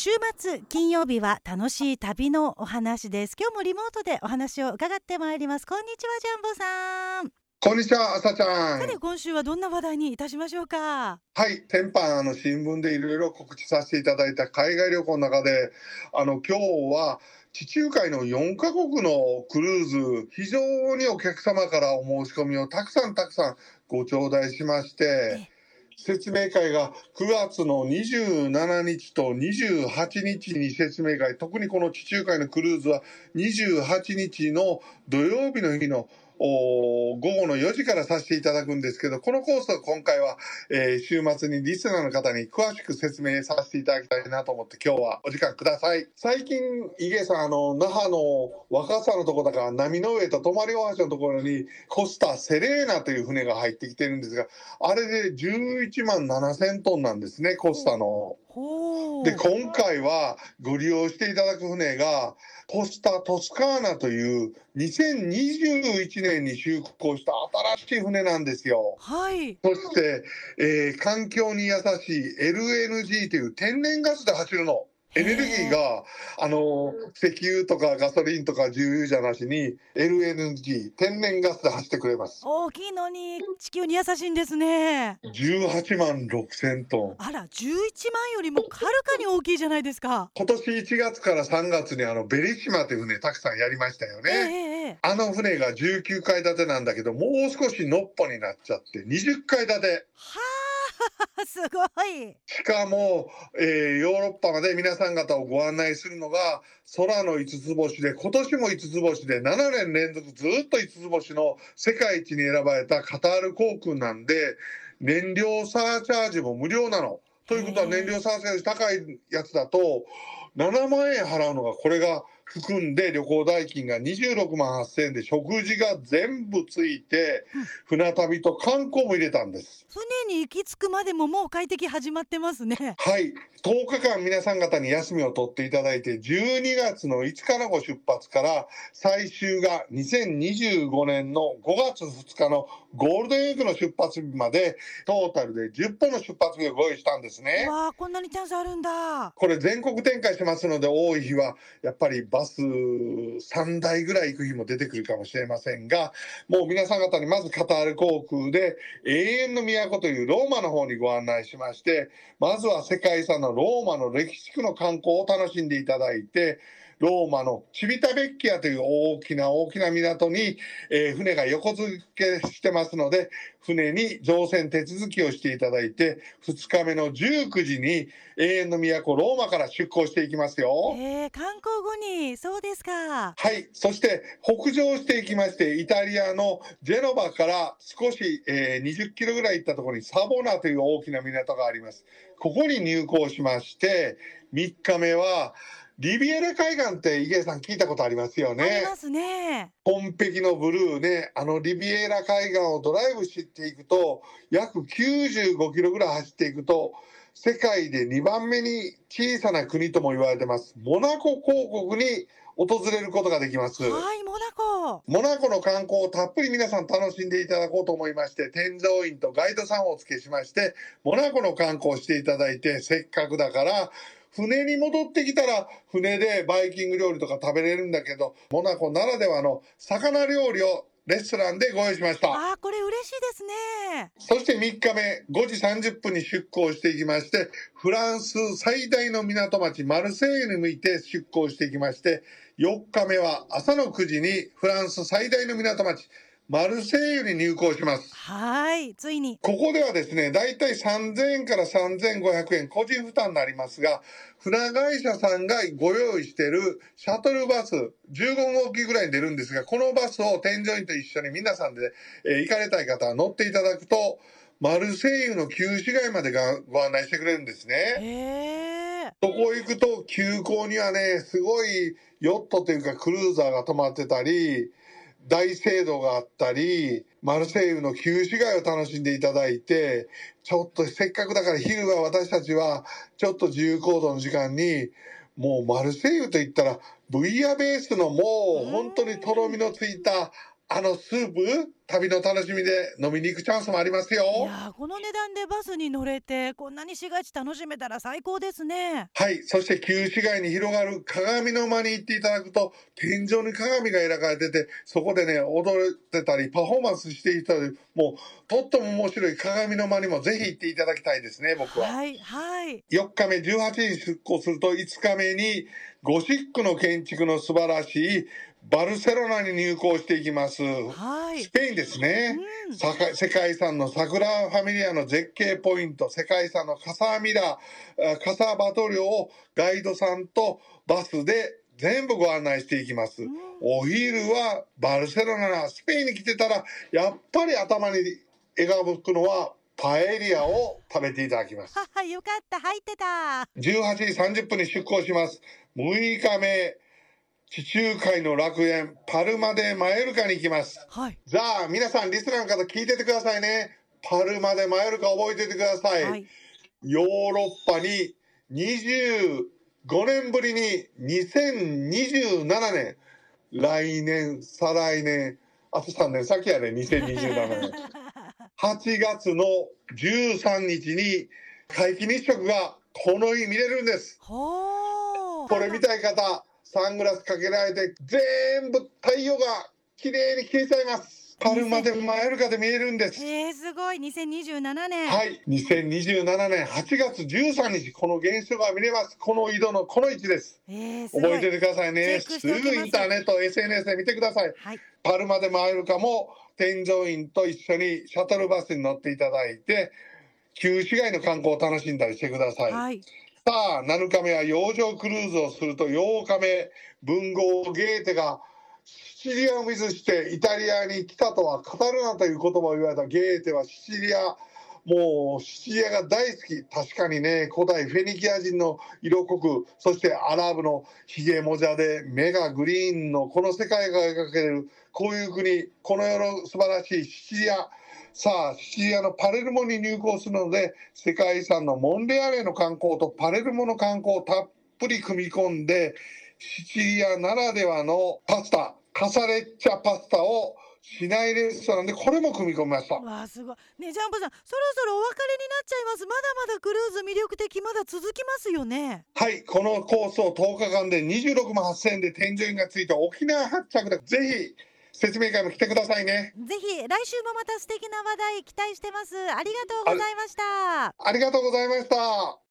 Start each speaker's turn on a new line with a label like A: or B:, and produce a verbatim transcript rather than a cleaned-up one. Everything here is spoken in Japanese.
A: 週末金曜日は楽しい旅のお話です。今日もリモートでお話を伺ってまいります。こんにちは、ジャンボさん。
B: こんにちは、朝ちゃん。
A: さて、今週はどんな話題にいたしましょうか。
B: はい、先般あの新聞でいろいろ告知させていただいた海外旅行の中で、あの今日は地中海のよんカ国のクルーズ、非常にお客様からお申し込みをたくさんたくさんご頂戴しまして、説明会がくがつのにじゅうしちにちとにじゅうはちにちに説明会、特にこの地中海のクルーズはにじゅうはちにちの土曜日の日の午後のよじからさせていただくんですけど、このコースを今回は、えー、週末にリスナーの方に詳しく説明させていただきたいなと思って今日はお時間ください。最近井毛さん、あの那覇の若狭のところだから波の上と泊まり大橋のところにコスタセレーナという船が入ってきてるんですが、あれでじゅういちまんななせんトンなんですね、コスタの。で今回はご利用していただく船がコスタトスカーナというにせんにじゅういちねんに就航した新しい船なんですよ。
A: はい。
B: そして、えー、環境に優しい エルエヌジー という天然ガスで走るの。エネルギーがあの石油とかガソリンとか重油じゃなしに エルエヌジー 天然ガスで走ってくれます。
A: 大きいのに地球に優しいんですね。
B: じゅうはちまんろくせんトン。
A: あら、じゅういちまんよりもはるかに大きいじゃないですか。
B: 今年いちがつからさんがつにあのベリッシマという船たくさんやりましたよね、
A: ええ、
B: あの船がじゅうきゅうかい建てなんだけど、もう少しのっぽになっちゃってにじゅっかい建て。
A: はあすごい。
B: しかも、えー、ヨーロッパまで皆さん方をご案内するのが空の五つ星で、今年も五つ星でななねん連続ずっと五つ星の世界一に選ばれたカタール航空なんで、燃料サーチャージも無料なの。ということは燃料サーチャージ高いやつだとななまんえん払うのがこれが含んで旅行代金がにじゅうろくまんはっせんえんで食事が全部ついて、うん、船旅と観光も入れたんです。
A: 船に行き着くまでももう快適始まってますね。
B: はい、とおかかん皆さん方に休みを取っていただいてじゅうにがつのいつかのご出発から最終がにせんにじゅうごねんのごがつふつかのゴールデンウィークの出発日までトータルでじゅっぽんの出発日をご用意したんですね。
A: わあ、こんなにチャンスあるんだ。
B: これ全国展開してますので、多い日はやっぱりバスさんだいぐらい行く日も出てくるかもしれませんが、もう皆さん方にまずカタール航空で永遠の都というローマの方にご案内しまして、まずは世界遺産のローマの歴史地区の観光を楽しんでいただいて、ローマのチビタベッキアという大きな大きな港に、えー、船が横付けしてますので、船に乗船手続きをしていただいて、ふつかめのじゅうくじに永遠の都ローマから出港していきますよ。
A: えー、観光後に。そうですか。
B: はい、そして北上していきまして、イタリアのジェノバから少し、えー、にじゅっキロぐらい行ったところにサボナという大きな港があります。ここに入港しまして、みっかめはリビエラ海岸って井毛さん聞いたことありますよね。
A: ありますね。
B: 紺碧のブルーね、あのリビエラ海岸をドライブしていくと約きゅうじゅうごキロぐらい走っていくと、世界でにばんめに小さな国とも言われてますモナコ公国に訪れることができます。
A: はい、モナコ。
B: モナコの観光をたっぷり皆さん楽しんでいただこうと思いまして、添乗員とガイドさんをお付けしましてモナコの観光をしていただいて、せっかくだから船に戻ってきたら船でバイキング料理とか食べれるんだけど、モナコならではの魚料理をレストランでご用意しました。
A: あー、これ嬉しいですね。
B: そしてみっかめごじさんじゅっぷんに出港していきまして、フランス最大の港町マルセイユに向いて出港していきまして、よっかめは朝のくじにフランス最大の港町マルセイユに入港します。
A: はい、ついに。
B: ここではですね、だいたいさんぜんえんからさんぜんごひゃくえん個人負担になりますが、船会社さんがご用意しているシャトルバスじゅうごごうきぐらいに出るんですが、このバスを添乗員と一緒に皆さんで、えー、行かれたい方は乗っていただくとマルセイユの旧市街までがご案内してくれるんですね。
A: へー。
B: そこ行くと急行にはね、すごいヨットというかクルーザーが止まってたり、大聖堂があったり、マルセイユの旧市街を楽しんでいただいて、ちょっとせっかくだから昼は私たちはちょっと自由行動の時間に、もうマルセイユといったらブイヤベースのもう本当にとろみのついたあのスープ、旅の楽しみで飲みに行くチャンスもありますよ。
A: いやー、この値段でバスに乗れてこんなに市街地楽しめたら最高ですね。
B: はい。そして旧市街に広がる鏡の間に行っていただくと、天井に鏡が描かれてて、そこでね、踊ってたり、パフォーマンスしていたり、もう、とっても面白い鏡の間にもぜひ行っていただきたいですね、僕は。
A: はいはい。
B: よっかめ、じゅうはちに出港するといつかめに、ゴシックの建築の素晴らしいバルセロナに入港していきます。
A: はい。
B: スペインですね。
A: うん。
B: さか世界遺産のサグラファミリアの絶景ポイント、世界遺産のカサミラ、あカサバト領をガイドさんとバスで全部ご案内していきます。
A: うん。
B: お昼はバルセロナ、スペインに来てたら、やっぱり頭に描くのはパエリアを食べていただきます。
A: はは、よかった、入ってた。
B: じゅうはちじさんじゅっぷんに出港します。むいかめ、地中海の楽園、パルマデマヨルカに行きます。
A: はい。
B: じゃあ、皆さん、リスナーの方聞いててくださいね。パルマデマヨルカ覚えててください。
A: はい。
B: ヨーロッパににじゅうごねんぶりににせんにじゅうななねん、来年、再来年、あとさんねん先やね、にせんにじゅうななねん。はちがつのじゅうさんにちに皆既日食がこの日見れるんです。
A: ほー。
B: これ見たい方、サングラスかけられて全部太陽が綺麗に消えちゃいます。パルマデマヨルカで見えるんです。
A: えー、すごい。にせんにじゅうななねん。
B: はい、にせんにじゅうななねんはちがつじゅうさんにち、この現象が見れます。この井戸のこの位置です。
A: えー、すごい。
B: 覚えててくださいね。
A: チェックし
B: す
A: ておきます。
B: ぐインターネット、エスエヌエス で見てください。
A: はい。
B: パルマデマヨルカも添乗員と一緒にシャトルバスに乗っていただいて、旧市街の観光を楽しんだりしてください。
A: はい。
B: さあ、なのかめは洋上クルーズをすると、ようかめ、文豪ゲーテがシチリアを見ずしてイタリアに来たとは語るなという言葉を言われたゲーテはシチリア、もうシチリアが大好き。確かにね、古代フェニキア人の色濃く、そしてアラブのヒゲモジャで目がグリーンのこの世界が描ける、こういう国、この世の素晴らしいシチリア。さあ、シチリアのパレルモに入港するので、世界遺産のモンレアレの観光とパレルモの観光をたっぷり組み込んで、シチリアならではのパスタ、カサレッチャパスタを市内レストランでこれも組み込みました。
A: わあ、すごい。ねえ、ジャンボさん、そろそろお別れになっちゃいます。まだまだクルーズ魅力的、まだ続きますよね。
B: はい、このコースをとおかかんでにじゅうろくまんはっせんえんで添乗員がついた沖縄発着で、ぜひ説明会も来てくださいね。
A: ぜひ来週もまた素敵な話題期待してます。ありがとうございました。
B: ありがとうございました。